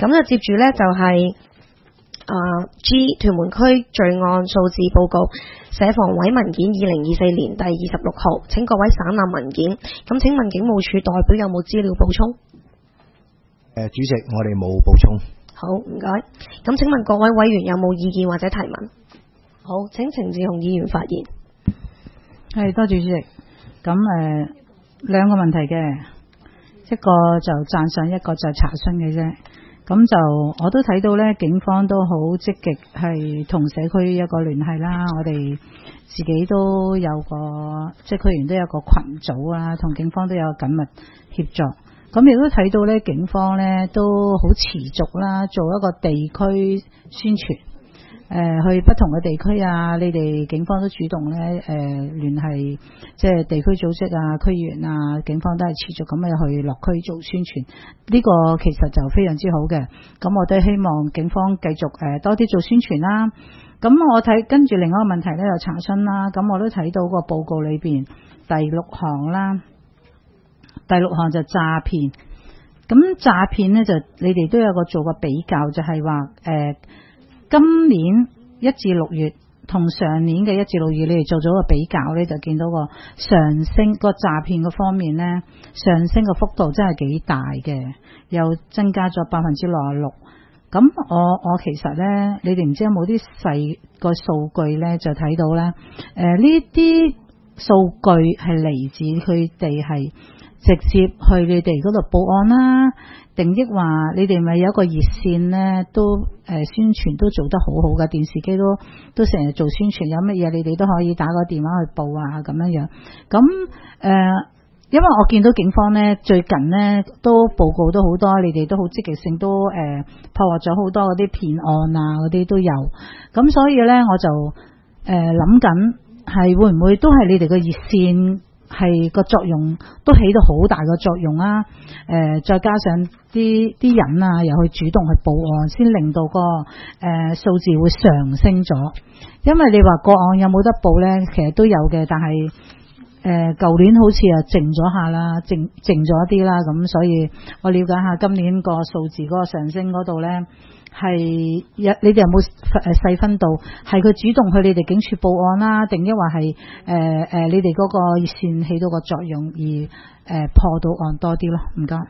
咁就接住呢，就係G 屯門區罪案數字報告社防委文件2024年第26號，請各位省覽文件。咁請問警務處代表有冇資料補充？ 主席，我哋冇補充。 好，唔該。咁請問各位委員有冇意見或者提問？好，請程志雄議員發言。 係，多謝主席。咁兩個問題嘅，一個就讚賞，一個就查詢嘅啫。咁就我都睇到咧，警方都好積極係同社區一個聯繫啦。我哋自己都有個即係區員都有個群組啊，同警方都有緊密協作。咁亦都睇到咧，警方咧都好持續啦，做一個地區宣傳。去不同嘅地區啊，你哋警方都主動咧聯繫，即係地區組織啊、區員啊，警方都係持續咁去落區做宣傳。呢個其實就非常之好嘅。咁我都希望警方繼續多啲做宣傳啦。咁我睇跟住另外一個問題咧，就查詢啦。咁我都睇到個報告裏邊第6項啦，第6項就詐騙。咁詐騙咧就你哋都有個做個比較，就係話今年1至6月同上年嘅1至6月，你哋做咗個比較咧，就見到個上升個詐騙嘅方面咧，上升嘅幅度真係幾大嘅，又增加咗66%。咁我其實咧，你哋唔知有冇啲細個數據咧，就睇到咧，呢啲數據係嚟自佢哋係直接去你哋嗰度報案啦。定抑話你哋咪有一個熱線咧，都宣傳都做得好好嘅，電視機都成日做宣傳，有乜嘢你哋都可以打個電話去報啊，咁樣樣。咁因為我見到警方咧最近咧都報告都好多，你哋都好積極性都破獲咗好多嗰啲騙案啊，嗰啲都有。咁所以咧我就諗緊係會唔會都係你哋個熱線係個作用都起到好大個作用啊！再加上啲人啊，又去主動去報案，先令到個數字會上升咗。因為你話個案有冇得報呢？其實都有嘅，但係舊年好似靜咗下啦，靜咗啲啦，咁所以我了解下今年個數字嗰個上升嗰度呢，係你哋有冇細分到係佢主動去你哋警署報案啦，定抑或係你哋嗰個熱線起到個作用而破到案多啲咯？唔該。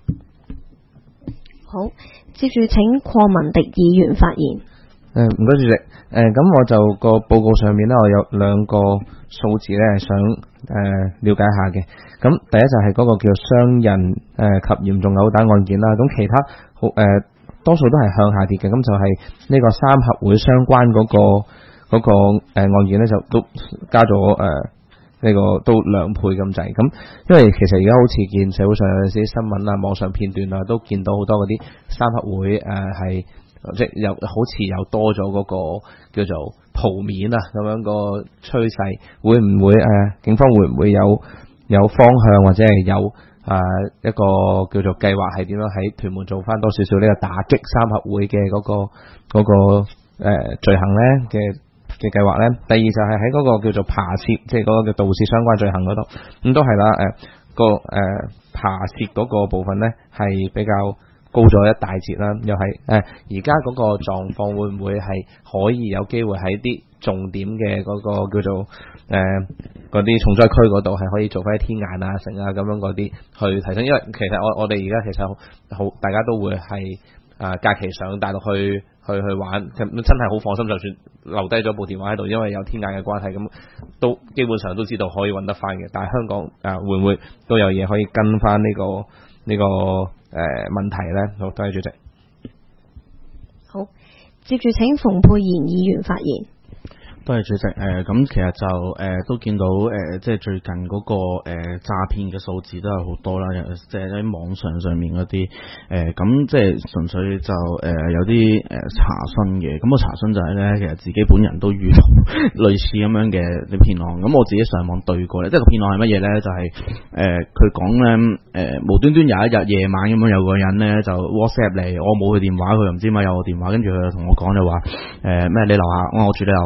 好，接住請鄺文迪議員發言。 唔該主席。咁我就個報告上面咧，我有2個數字咧，想了解下嘅。咁第一就係嗰個叫傷人及嚴重毆打案件啦。咁其他多數都係向下跌嘅。咁就係呢個三合會相關嗰個案件咧，就都加咗呢個都2倍咁滯。咁因為其實而家好似見社會上有啲新聞啊、網上片段啊，都見到好多嗰啲三合會係即係又好似又多咗嗰個叫做鋪面啊咁樣個趨勢，會唔會警方會唔會有方向或者係有一個叫做計劃係點樣喺屯門做翻多少少呢個打擊三合會嘅嗰個罪行咧嘅計劃咧？第二就係喺嗰個叫做扒竊，即係嗰個叫盜竊相關罪行嗰度，咁都係啦。扒竊嗰個部分咧係比較高咗一大截啦，又係而家嗰個狀況會唔會係可以有機會喺啲重點嘅嗰個叫做嗰啲重災區嗰度係可以做翻啲天眼啊、成啊咁樣嗰啲去提升？因為其實我哋而家其實好大家都會係假期上大陸去玩，真係好放心，就算留低咗部電話喺度，因為有天眼嘅關係，咁都基本上都知道可以揾得翻嘅。但係香港會唔會都有嘢可以跟翻呢個問題咧？好，多謝主席。 好，接住請馮沛然議員發言。 多謝主席。咁其實就都見到即係最近嗰個詐騙嘅數字都係好多啦，即係喺網上面嗰啲咁即係純粹就有啲查詢嘅。咁個查詢就係咧，其實自己本人都遇到類似咁樣嘅啲騙案。咁我自己上網對過咧，即係個騙案係乜嘢咧？就係佢講咧無端端有一日夜晚咁樣有個人咧就 WhatsApp 嚟，我冇佢電話，佢又唔知咪有我電話，跟住佢就同我講就話咩你樓下，我住你樓下㗎。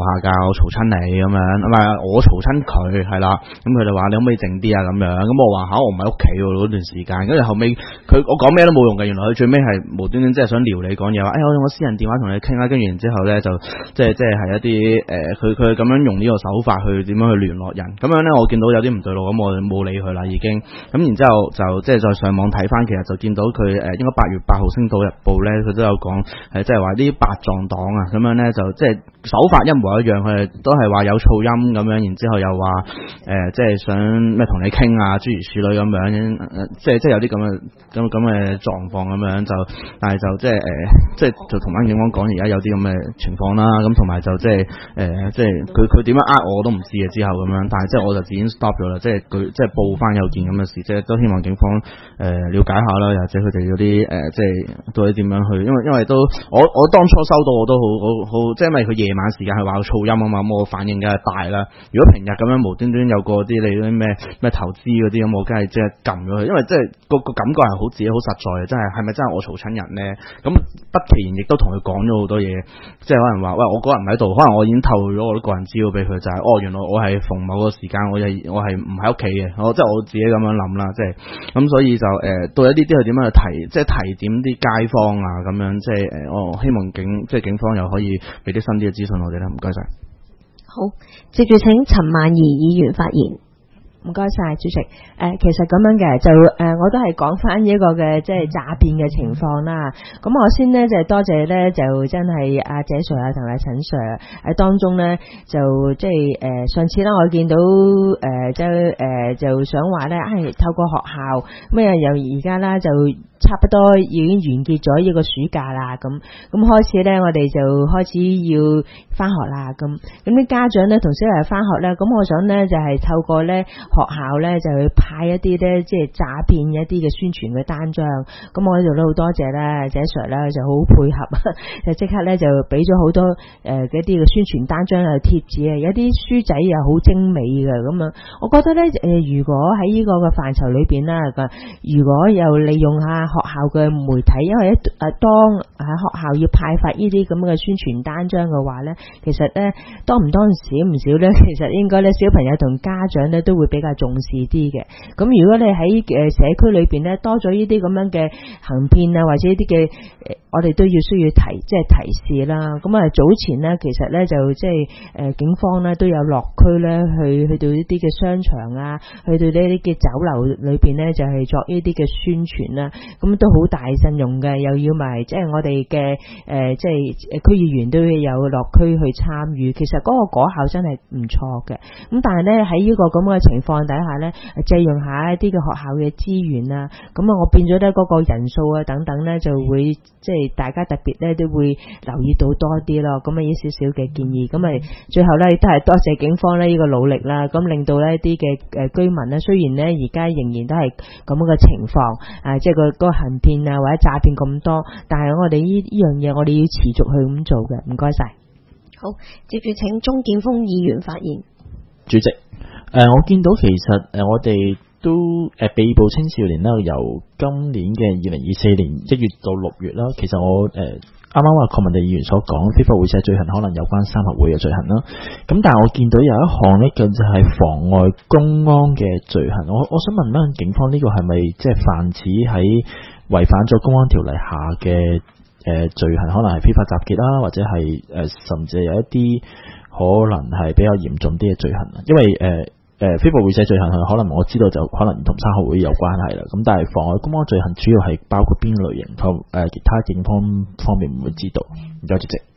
我嘈親你咁樣，唔係我嘈親佢係啦，咁佢就話你可唔可以靜啲啊咁樣，咁我話我唔喺屋企喎嗰段時間，跟住後尾我講咩都冇用嘅，原來佢最尾係無端端即係想撩你講嘢話，我用我私人電話同你傾啦，跟住然之後咧就即係係一啲佢咁樣用呢個手法去點樣去聯絡人，咁樣咧我見到有啲唔對路，咁我就冇理佢啦已經，咁然之後就即係再上網睇翻，其實就見到佢應該8月8號《星島日報》咧，佢都有講即係話啲白撞黨啊，咁樣咧就即係手法一模一樣，佢哋都係話有噪音咁樣，然之後又話即係想咩同你傾啊，諸如此類咁樣，即係有啲咁嘅狀況咁樣，就但係就即係就同翻警方講而家有啲咁嘅情況啦，咁同埋就即係佢點樣我都唔知嘅之後咁樣，但係即係我就已經 stop 咗啦，即係佢即係報翻有件咁嘅事，即係都希望警方了解下啦，或者佢哋嗰啲即係到底點樣去，因為都我當初收到我都好，即係因為佢夜晚時間係話有噪音啊嘛，咁我反應梗係大啦。如果平日咁樣無端端有個啲你嗰啲咩投資嗰啲咁，我梗係即係撳咗佢，因為即係個感覺係好自己好實在嘅，真係咪真係我嘈親人咧？咁不其然亦都同佢講咗好多嘢，即係可能話喂我嗰人唔喺度，可能我已經透露咗我啲個人資料俾佢，就係原來我係逢某個時間我係唔喺屋企嘅，即係我自己咁樣諗啦，即係咁所以就到一啲佢點樣去提點啲街坊啊咁樣，即係我希望警方又可以俾啲新啲嘅資訊我哋啦，唔該晒。 好，接住請陳曼儀議員發言。 唔該晒，主席。其實咁樣嘅就我都係講翻一個嘅即係詐騙嘅情況啦。咁我先呢，就多謝呢，就真係阿謝 Sir 啊同埋陳 Sir 喺當中呢，就即係上次啦，我見到就想話呢，透過學校咩又而家啦就差不多已經完結咗呢個暑假啦，咁開始呢，我哋就開始要翻學啦，咁啲家長呢，同小朋友翻學呢，咁我想呢，就係透過呢學校呢，就去派一啲呢，即係詐騙一啲嘅宣傳嘅單張，咁我呢度都好多謝啦，謝 Sir 呢就好配合，就即刻呢，就俾咗好多一啲嘅宣傳單張啊貼紙啊，有啲書仔又好精美嘅咁樣，我覺得呢，如果喺呢個嘅範疇裏邊啦，如果又利用下學校嘅媒體，因為當喺學校要派發呢啲咁嘅宣傳單張嘅話呢，其實呢，多唔多少唔少呢，其實應該呢，小朋友同家長呢都會比較重視啲嘅。咁如果你喺社區裏邊呢，多咗呢啲咁樣嘅行騙啊，或者呢啲嘅我哋都需要提示啦。咁早前呢，其實呢，就即係警方呢都有落區呢，去到呢啲嘅商場啊，去到呢啲嘅酒樓裏邊呢，就係作呢啲嘅宣傳啦。咁都好大陣容嘅，又要埋即係我哋嘅即係區議員都有落區去參與，其實嗰個果效真係唔錯嘅。咁但係呢，喺呢個咁嘅情況底下呢，借用下一啲嘅學校嘅資源啊，咁我變咗呢嗰個人數啊等等呢，就會即係大家特別呢都會留意到多啲咯。咁呢少少嘅建議，咁最後呢都係多謝警方呢個努力啦，咁令到呢啲嘅居民呢，雖然呢而家仍然都係咁嘅情況，即係個行騙啊或者詐騙咁多，但係我哋呢樣嘢我哋要持續去咁做嘅。唔該晒。 好，接住請鍾建峰議員發言。 主席，我見到其實我哋都被捕青少年啦，由今年嘅2024年1月到6月啦，其實我啱啱話鄺文地議員所講非法會社罪行可能有關三合會嘅罪行啦，咁但係我見到有一項呢，就係妨礙公安嘅罪行。我想問翻警方呢個係咪即係泛指喺違反咗公安條例下嘅罪行，可能係非法集結啦，或者係甚至有一啲可能係比較嚴重啲嘅罪行啊？因為非法會社罪行可能我知道就可能同三合會有關係啦，咁但係妨礙公安罪行主要係包括邊類型？其他警方面唔會知道。唔該主席。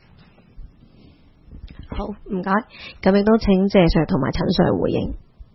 好，唔該。咁亦都請謝 Sir 同埋陳 Sir 回應。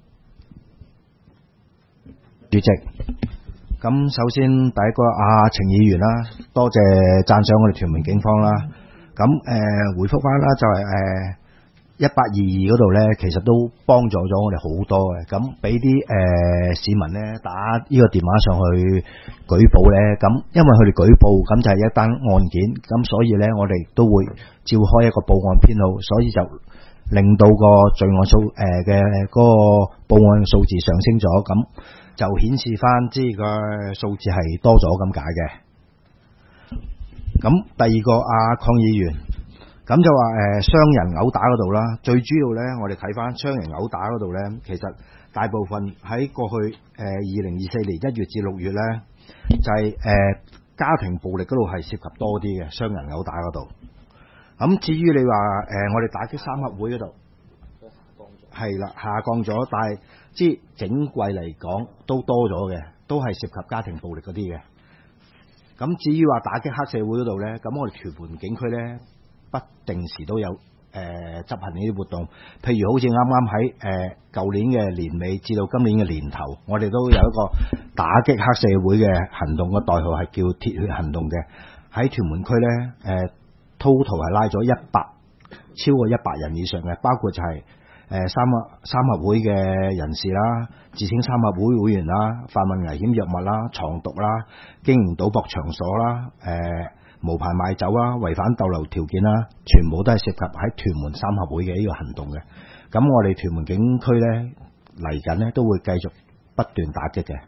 主席，咁首先第一個程議員啦，多謝讚賞我哋屯門警方啦。咁回覆翻啦，就係1822嗰度咧，其實都幫助咗我哋好多嘅。咁俾啲市民咧打呢個電話上去舉報咧，咁因為佢哋舉報，咁就係一單案件，咁所以咧我哋都會召開一個報案編號，所以就令到個罪案數嘅嗰個報案數字上升咗，咁就顯示翻即係個數字係多咗咁解嘅。咁第二個鄺議員。 咁就話傷人毆打嗰度啦，最主要咧，我哋睇翻傷人毆打嗰度咧，其實大部分喺過去2024年1月至6月咧，就係家庭暴力嗰度係涉及多啲嘅傷人毆打嗰度。咁至於你話我哋打擊三合會嗰度，係啦下降咗，但係即係整季嚟講都多咗嘅，都係涉及家庭暴力嗰啲嘅。咁至於話打擊黑社會嗰度咧，咁我哋屯門警區咧不定時都有執行呢啲活動，譬如好似啱啱喺舊年嘅年尾至到今年嘅年頭，我哋都有一個打擊黑社會嘅行動，個代號係叫鐵血行動嘅。喺屯門區咧total 係拉咗超過100人以上嘅，包括就係三合會嘅人士啦，自稱三合會會員啦，販運危險藥物啦，藏毒啦，經營賭博場所啦，無牌賣酒啦，違反逗留條件啦，全部都係涉及喺屯門三合會嘅呢個行動嘅。咁我哋屯門警區咧嚟緊咧都會繼續不斷打擊嘅。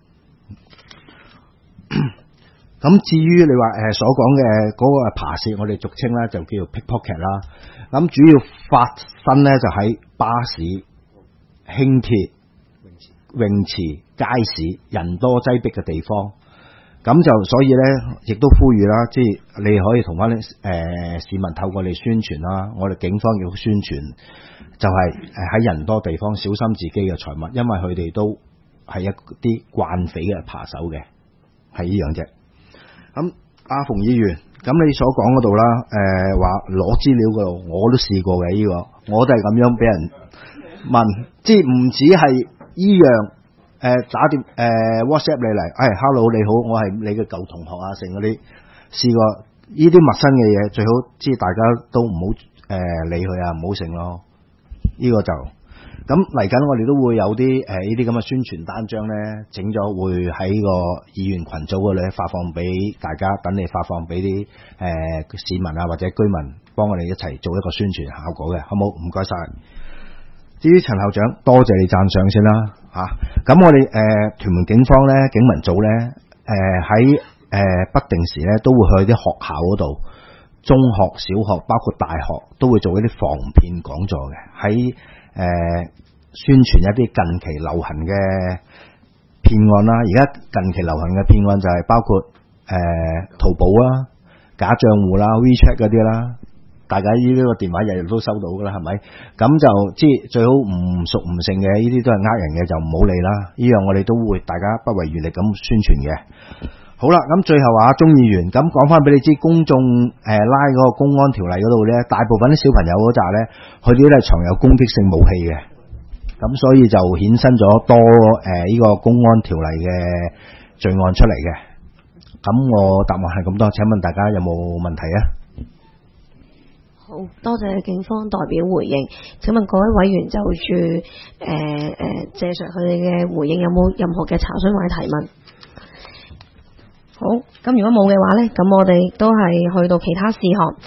咁至於你話所講嘅嗰個扒竊，我哋俗稱咧就叫做 pickpocket 啦。咁主要發生咧就喺巴士、輕鐵、泳池、街市人多擠迫嘅地方。咁就所以咧，亦都呼籲啦，即係你可以同翻市民透過你宣傳啦，我哋警方要宣傳，就係喺人多地方小心自己嘅財物，因為佢哋都係一啲慣匪嘅扒手嘅，係呢樣啫。咁阿馮議員，咁你所講嗰度啦，話攞資料嗰度，我都試過嘅呢個，我都係咁樣俾人問，即係唔止係依樣。打電WhatsApp 你嚟，hello 你好，我係你嘅舊同學啊，成嗰啲試過呢啲陌生嘅嘢，最好即係大家都唔好理佢啊，唔好成咯。呢個就咁嚟緊，我哋都會有啲呢啲咁嘅宣傳單張咧，整咗會喺個議員群組嗰度咧發放俾大家，等你發放俾啲市民啊或者居民，幫我哋一齊做一個宣傳效果嘅，好冇？唔該晒。至於陳校長，多謝你讚賞先啦嚇。咁我哋屯門警方咧警民組咧喺不定時咧都會去啲學校嗰度，中學、小學包括大學都會做一啲防騙講座嘅，喺宣傳一啲近期流行嘅騙案啦。而家近期流行嘅騙案就係包括淘寶啦、假賬戶啦、WeChat 嗰啲啦。大家呢個電話日日都收到噶啦，係咪？咁就即係最好唔熟唔成嘅，呢啲都係人嘅，就唔好理啦。呢樣我哋都會大家不遺餘力咁宣傳嘅。好啦，咁最後鍾議員，咁講翻俾你知，公眾拉嗰個公安條例嗰度咧，大部分啲小朋友嗰扎咧，佢哋都係藏有攻擊性武器嘅，咁所以就衍生咗多呢個公安條例嘅罪案出嚟嘅。咁我答案係咁多，請問大家有冇問題啊？ 好多謝警方代表回應。請問各位委員就住謝 Sir 佢哋嘅回應有冇任何嘅查詢或者提問？好，咁如果冇嘅話呢，咁我哋都係去到其他事項。